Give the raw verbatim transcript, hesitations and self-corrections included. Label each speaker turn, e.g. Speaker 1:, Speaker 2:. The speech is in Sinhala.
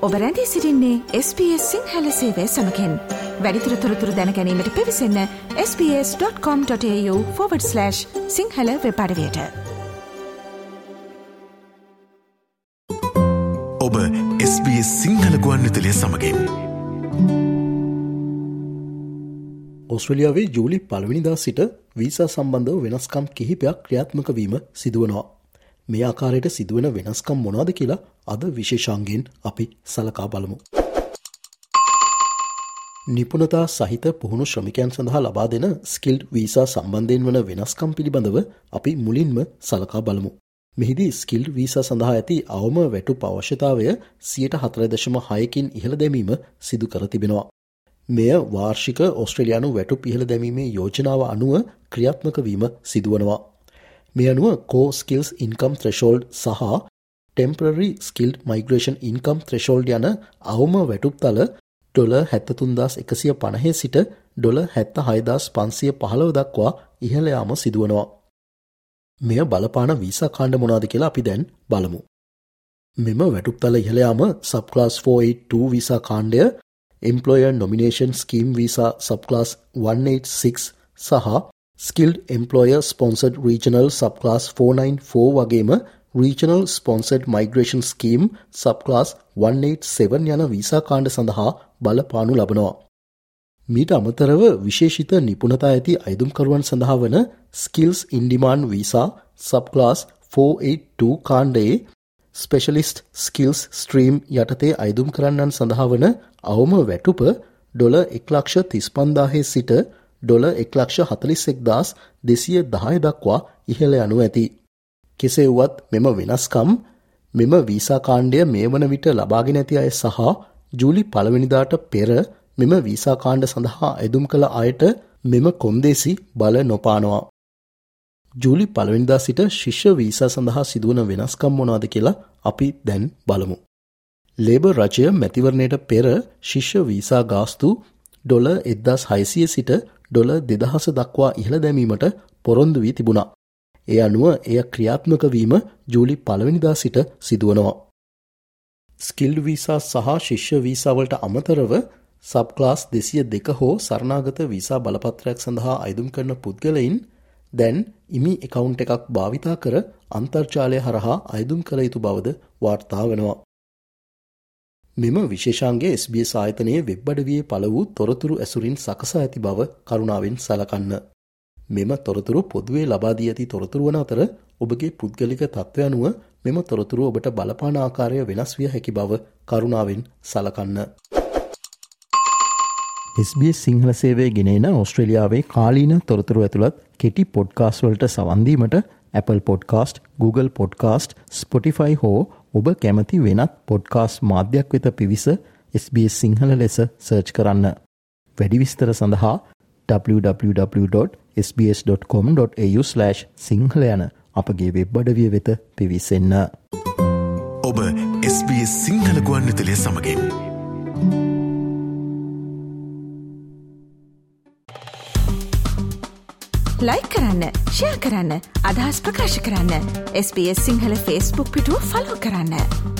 Speaker 1: ඔබ රැඳී සිටින්නේ එස් බී එස් සිංහල සේවය සමගින්. වැඩිදුර තොරතුරු දැන ගැනීමට පිවිසන්න S B S dot com dot AU forward slash Sinhala web අඩවියට.
Speaker 2: ඔබ එස් බී එස් සිංහල ගුවන්විදුලිය සමගින්.
Speaker 3: ඕස්ට්‍රේලියාවේ ජූලි පළවෙනිදා සිට වීසා සම්බන්ධව වෙනස්කම් කිහිපයක් ක්‍රියාත්මක වීම සිදුවනවා. මේ ආකාරයට සිදුවන වෙනස්කම් මොනවාද කියලා අද විශේෂාංගයෙන් අපි සලකා බලමු. නිපුණතා සහිත පුහුණු ශ්‍රමිකයන් සඳහා ලබා දෙන ස්කිල්ඩ් වීසා සම්බන්ධයෙන් වන වෙනස්කම් පිළිබඳව අපි මුලින්ම සලකා බලමු. මෙහිදී ස්කිල්ඩ් වීසා සඳහා ඇති අවම වැටුප් අවශ්‍යතාවය සියයට හතර දශම හයකින් ඉහළ දැමීම සිදු කර තිබෙනවා. මෙය වාර්ෂික ඕස්ට්‍රේලියානු වැටුප් ඉහළ දැමීමේ යෝජනාව අනුව ක්‍රියාත්මක වීම සිදුවනවා. මේ අනුව Core Skills Income Threshold සහ Temporary Skilled Migration Income Threshold යන අවම වැටුප්තල ඩොලර් හැත්තෑ තුන් හදාස් එකසිය පනහේ සිට ඩොලර් හැත්තෑ හය හදාස් පන්සිය පහළොව දක්වා ඉහළ යාම සිදුවනවා. මෙය බලපාන වීසා කාණ්ඩ මොනවාද කියලා අපි දැන් බලමු. මෙම වැටුප්තල ඉහළ යාම Subclass four eighty-two වීසා කාණ්ඩය, Employer Nomination Scheme Visa Subclass one eighty-six සහ Skilled Employer Sponsored Regional Subclass four ninety-four වගේම Regional Sponsored Migration Scheme Subclass one eighty-seven යන වීසා කාණ්ඩ සඳහා බලපානු ලබනවා. මීට අමතරව විශේෂිත නිපුණතා ඇති අයදුම්කරුවන් සඳහා වන Skills in Demand Visa Subclass four eighty-two කාණ්ඩයේ Specialist Skills Stream යටතේ අයදුම් කරන්නන් සඳහා වන අවම වැටුප ඩොලර් එක ලක්ෂ තිස් පන්දාහේ සිට ඩොලර් එක ලක්ෂ හතළිස් එක් හදාස් දෙසිය දහය දක්වා ඉහළ යනු ඇති. කෙසේ වුවත් මෙම වෙනස්කම් මෙම වීසා කාණ්ඩය මේ වන විට ලබාගෙන ඇති අය සහ ජූලි පළවෙනිදාට පෙර මෙම වීසා කාණ්ඩ සඳහා අයදුම් කළ අයට මෙම කොන්දේසි බල නොපානවා. ජූලි පළවෙනිදා සිට ශිෂ්‍ය වීසා සඳහා සිදුවන වෙනස්කම් මොනවාද කියලා අපි දැන් බලමු. ලේබර් රජය මැතිවරණයට පෙර ශිෂ්‍ය වීසා ගාස්තු ඩොලර් එක්දාස් හයසිය සිට ඩොලර් දෙදහස දක්වා ඉහළ දැමීමට පොරොන්දු වී තිබුණා. ඒ අනුව එය ක්‍රියාත්මක වීම ජූලි පළවෙනිදා සිට සිදුවනවා. ස්කිල්ඩ් වීසා සහ ශිෂ්‍ය වීසා වලට අමතරව සබ්ක්ලාස් දෙසිය දෙක හෝ සරණාගත වීසා බලපත්‍රයක් සඳහා අයදුම් කරන පුද්ගලයින් දැන් ඉමි account එකක් භාවිතා කර අන්තර්ජාලය හරහා අයදුම් කළ යුතු බවද වාර්තා වෙනවා. මෙම විශේෂාංගයේ එස් බී එස් ආයතනයේ වෙබ් අඩවියේ පළ වූ තොරතුරු ඇසුරින් සකසා ඇති බව කරුණාවෙන් සලකන්න. මෙම තොරතුරු පොදුවේ ලබා දී ඇති තොරතුරු වන අතර ඔබගේ පුද්ගලික තත්ත්වය අනුව මෙම තොරතුරු ඔබට බලපාන ආකාරය වෙනස් විය හැකි බව කරුණාවෙන් සලකන්න. එස් බී එස් සිංහල සේවය ගෙනෙන ඕස්ට්‍රේලියාවේ කාලීන තොරතුරු ඇතුළත් කෙටි පොඩ්කාස්ට් වලට සවන් දීමට Apple Podcast, Google Podcast, Spotify හෝ ඔබ කැමති වෙනත් පොඩ්කාස්ට් මාධ්‍යයක් වෙත පිවිස එස් බී එස් සිංහල ලෙස සර්ච් කරන්න. වැඩි විස්තර සඳහා double-u double-u double-u dot s b s dot com dot a u slash Sinhala යන අපගේ වෙබ් අඩවිය වෙත පිවිසෙන්න.
Speaker 2: ඔබ එස් බී එස් සිංහල ගුවන්විදුලිය සමගින්.
Speaker 1: ලයික් කරන්න, ෂෙයා කරන්න, අදහස් ප්‍රකාශ කරන්න. S B S Sinhala Facebook පිටුව ෆලෝ කරන්න.